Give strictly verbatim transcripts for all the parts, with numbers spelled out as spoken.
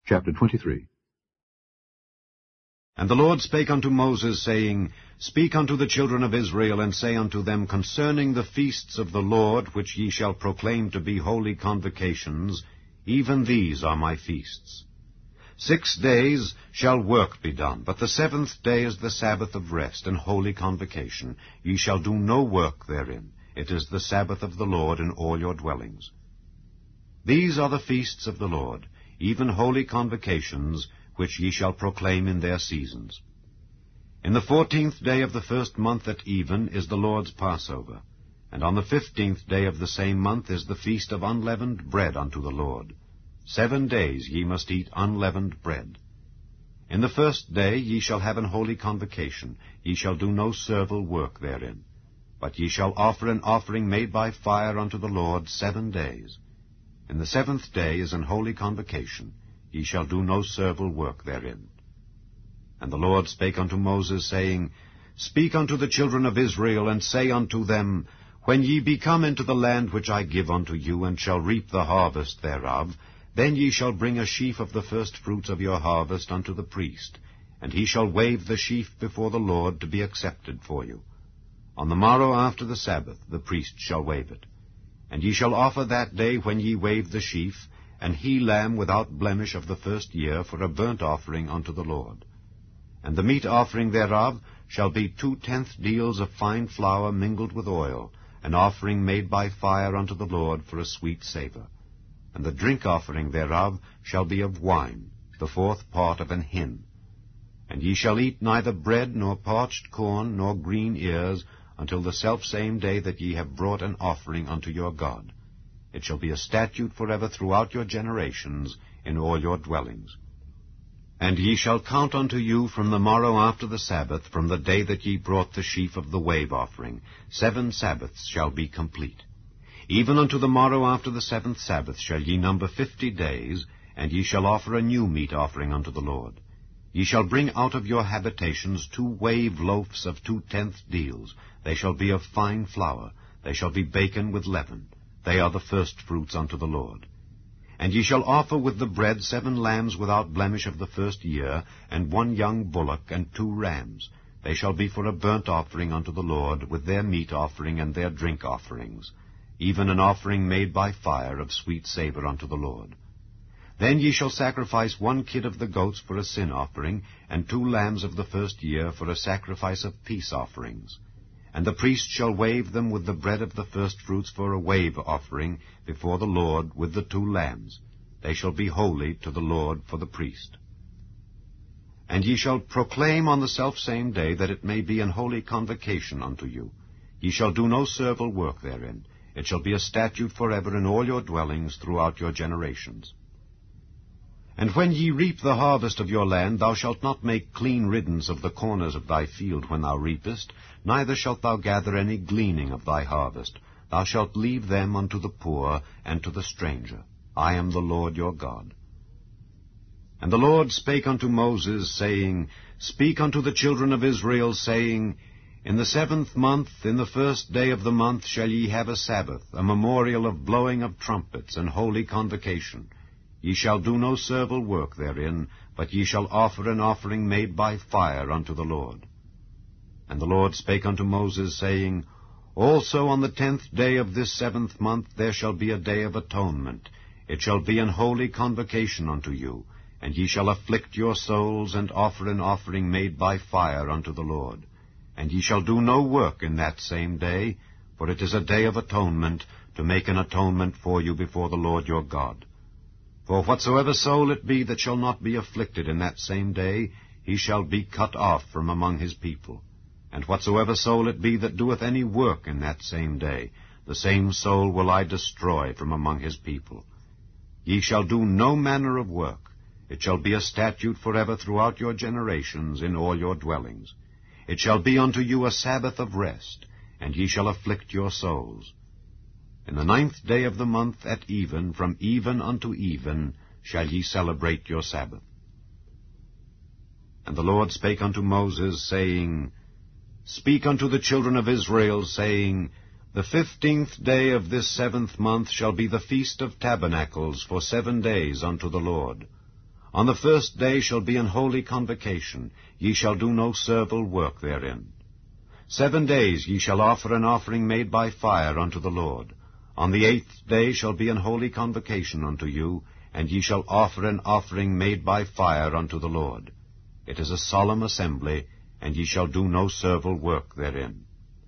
Chapter twenty-three. And the Lord spake unto Moses, saying, Speak unto the children of Israel, and say unto them concerning the feasts of the Lord, which ye shall proclaim to be holy convocations, even these are my feasts. Six days shall work be done, but the seventh day is the Sabbath of rest and holy convocation. Ye shall do no work therein. It is the Sabbath of the Lord in all your dwellings. These are the feasts of the Lord, even holy convocations, which ye shall proclaim in their seasons. In the fourteenth day of the first month at even is the Lord's Passover, and on the fifteenth day of the same month is the feast of unleavened bread unto the Lord. Seven days ye must eat unleavened bread. In the first day ye shall have an holy convocation. Ye shall do no servile work therein. But ye shall offer an offering made by fire unto the Lord seven days. In the seventh day is an holy convocation. Ye shall do no servile work therein. And the Lord spake unto Moses, saying, Speak unto the children of Israel, and say unto them, When ye be come into the land which I give unto you, and shall reap the harvest thereof, then ye shall bring a sheaf of the firstfruits of your harvest unto the priest, and he shall wave the sheaf before the Lord to be accepted for you. On the morrow after the Sabbath the priest shall wave it. And ye shall offer that day when ye wave the sheaf, an he-lamb without blemish of the first year, for a burnt offering unto the Lord. And the meat offering thereof shall be two-tenth deals of fine flour mingled with oil, an offering made by fire unto the Lord for a sweet savour. And the drink offering thereof shall be of wine, the fourth part of an hin. And ye shall eat neither bread, nor parched corn, nor green ears, until the selfsame day that ye have brought an offering unto your God. It shall be a statute forever throughout your generations in all your dwellings. And ye shall count unto you from the morrow after the Sabbath, from the day that ye brought the sheaf of the wave offering. Seven Sabbaths shall be complete. Even unto the morrow after the seventh Sabbath shall ye number fifty days, and ye shall offer a new meat offering unto the Lord. Ye shall bring out of your habitations two wave loaves of two-tenth deals. They shall be of fine flour. They shall be baken with leaven. They are the firstfruits unto the Lord. And ye shall offer with the bread seven lambs without blemish of the first year, and one young bullock, and two rams. They shall be for a burnt offering unto the Lord, with their meat offering and their drink offerings, even an offering made by fire of sweet savour unto the Lord. Then ye shall sacrifice one kid of the goats for a sin offering, and two lambs of the first year for a sacrifice of peace offerings. And the priest shall wave them with the bread of the firstfruits for a wave offering before the Lord with the two lambs. They shall be holy to the Lord for the priest. And ye shall proclaim on the selfsame day that it may be an holy convocation unto you. Ye shall do no servile work therein. It shall be a statute forever in all your dwellings throughout your generations. And when ye reap the harvest of your land, thou shalt not make clean riddance of the corners of thy field when thou reapest, neither shalt thou gather any gleaning of thy harvest. Thou shalt leave them unto the poor and to the stranger. I am the Lord your God. And the Lord spake unto Moses, saying, Speak unto the children of Israel, saying, In the seventh month, in the first day of the month, shall ye have a Sabbath, a memorial of blowing of trumpets, and holy convocation. Ye shall do no servile work therein, but ye shall offer an offering made by fire unto the Lord. And the Lord spake unto Moses, saying, Also on the tenth day of this seventh month there shall be a day of atonement. It shall be an holy convocation unto you, and ye shall afflict your souls, and offer an offering made by fire unto the Lord. And ye shall do no work in that same day, for it is a day of atonement, to make an atonement for you before the Lord your God. For whatsoever soul it be that shall not be afflicted in that same day, he shall be cut off from among his people. And whatsoever soul it be that doeth any work in that same day, the same soul will I destroy from among his people. Ye shall do no manner of work. It shall be a statute forever throughout your generations in all your dwellings. It shall be unto you a Sabbath of rest, and ye shall afflict your souls. In the ninth day of the month at even, from even unto even, shall ye celebrate your Sabbath. And the Lord spake unto Moses, saying, Speak unto the children of Israel, saying, The fifteenth day of this seventh month shall be the feast of tabernacles for seven days unto the Lord. On the first day shall be an holy convocation. Ye shall do no servile work therein. Seven days ye shall offer an offering made by fire unto the Lord. On the eighth day shall be an holy convocation unto you, and ye shall offer an offering made by fire unto the Lord. It is a solemn assembly, and ye shall do no servile work therein.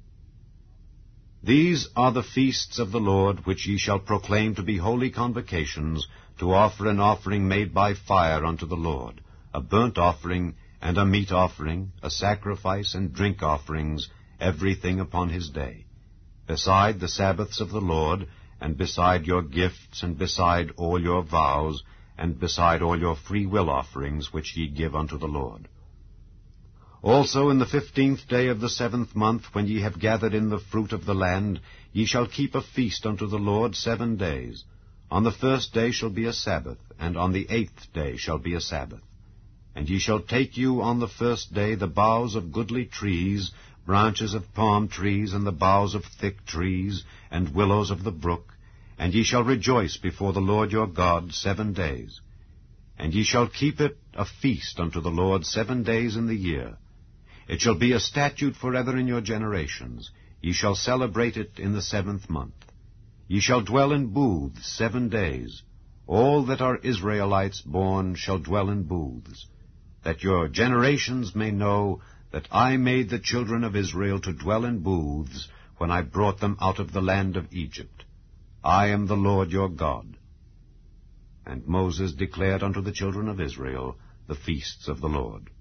These are the feasts of the Lord, which ye shall proclaim to be holy convocations, to offer an offering made by fire unto the Lord, a burnt offering, and a meat offering, a sacrifice, and drink offerings, everything upon his day, beside the Sabbaths of the Lord, and beside your gifts, and beside all your vows, and beside all your free will offerings, which ye give unto the Lord. Also in the fifteenth day of the seventh month, when ye have gathered in the fruit of the land, ye shall keep a feast unto the Lord seven days. On the first day shall be a Sabbath, and on the eighth day shall be a Sabbath. And ye shall take you on the first day the boughs of goodly trees, branches of palm trees, and the boughs of thick trees, and willows of the brook, and ye shall rejoice before the Lord your God seven days. And ye shall keep it a feast unto the Lord seven days in the year. It shall be a statute forever in your generations. Ye shall celebrate it in the seventh month. Ye shall dwell in booths seven days. All that are Israelites born shall dwell in booths, that your generations may know that I made the children of Israel to dwell in booths when I brought them out of the land of Egypt. I am the Lord your God. And Moses declared unto the children of Israel the feasts of the Lord.